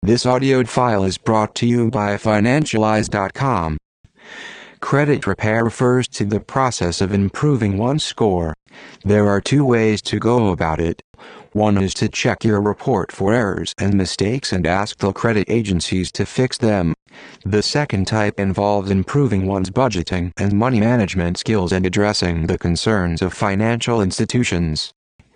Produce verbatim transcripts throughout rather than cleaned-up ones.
This audio file is brought to you by Financialize dot com. Credit repair refers to the process of improving one's score. There are two ways to go about it. One is to check your report for errors and mistakes and ask the credit agencies to fix them. The second type involves improving one's budgeting and money management skills and addressing the concerns of financial institutions.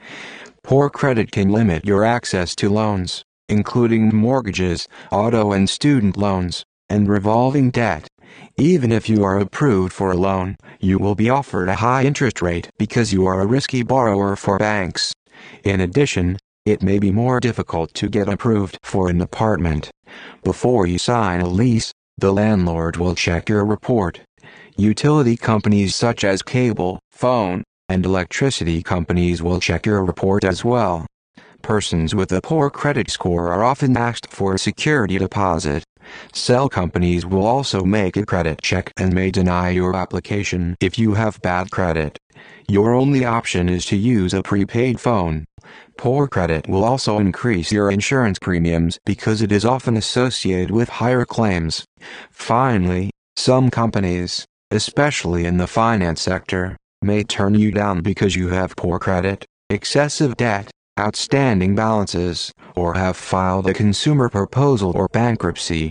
Poor credit can limit your access to loans, including mortgages, auto and student loans, and revolving debt. Even if you are approved for a loan, you will be offered a high interest rate because you are a risky borrower for banks. In addition, it may be more difficult to get approved for an apartment. Before you sign a lease, the landlord will check your report. Utility companies such as cable, phone, and electricity companies will check your report as well. Persons with a poor credit score are often asked for a security deposit. Cell companies will also make a credit check and may deny your application if you have bad credit. Your only option is to use a prepaid phone. Poor credit will also increase your insurance premiums because it is often associated with higher claims. Finally, some companies, especially in the finance sector, may turn you down because you have poor credit, excessive debt, outstanding balances, or have filed a consumer proposal or bankruptcy.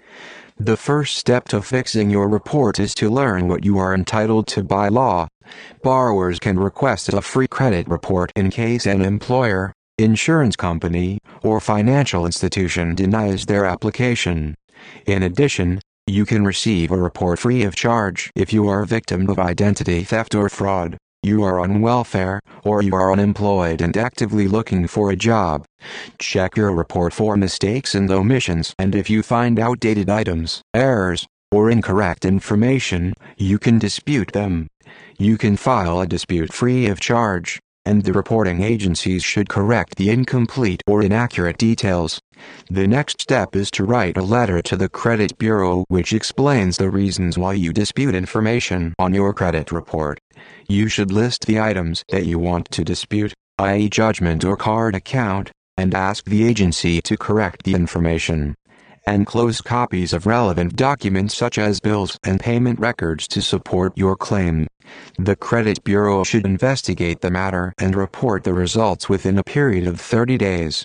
The first step to fixing your report is to learn what you are entitled to by law. Borrowers can request a free credit report in case an employer, insurance company, or financial institution denies their application. In addition, you can receive a report free of charge if you are a victim of identity theft or fraud, you are on welfare, or you are unemployed and actively looking for a job. Check your report for mistakes and omissions, and if you find outdated items, errors, or incorrect information, you can dispute them. You can file a dispute free of charge, and the reporting agencies should correct the incomplete or inaccurate details. The next step is to write a letter to the credit bureau which explains the reasons why you dispute information on your credit report. You should list the items that you want to dispute, that is judgment or card account, and ask the agency to correct the information. Enclose copies of relevant documents such as bills and payment records to support your claim. The credit bureau should investigate the matter and report the results within a period of thirty days.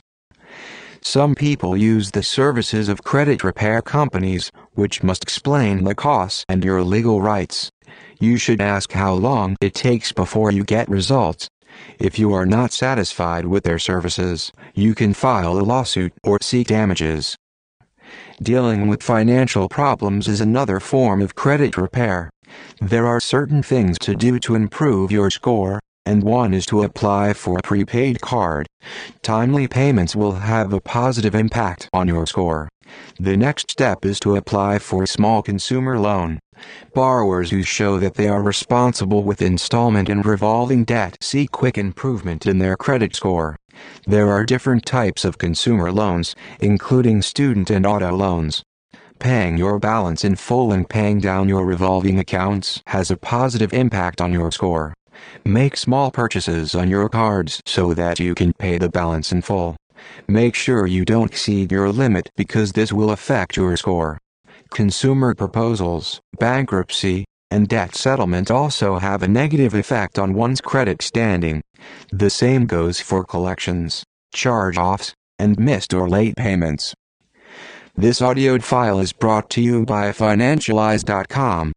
Some people use the services of credit repair companies, which must explain the costs and your legal rights. You should ask how long it takes before you get results. If you are not satisfied with their services, you can file a lawsuit or seek damages. Dealing with financial problems is another form of credit repair. There are certain things to do to improve your score, and one is to apply for a prepaid card. Timely payments will have a positive impact on your score. The next step is to apply for a small consumer loan. Borrowers who show that they are responsible with installment and revolving debt see quick improvement in their credit score. There are different types of consumer loans, including student and auto loans. Paying your balance in full and paying down your revolving accounts has a positive impact on your score. Make small purchases on your cards so that you can pay the balance in full. Make sure you don't exceed your limit because this will affect your score. Consumer proposals, bankruptcy, and debt settlement also have a negative effect on one's credit standing. The same goes for collections, charge-offs, and missed or late payments. This audio file is brought to you by Financialize dot com.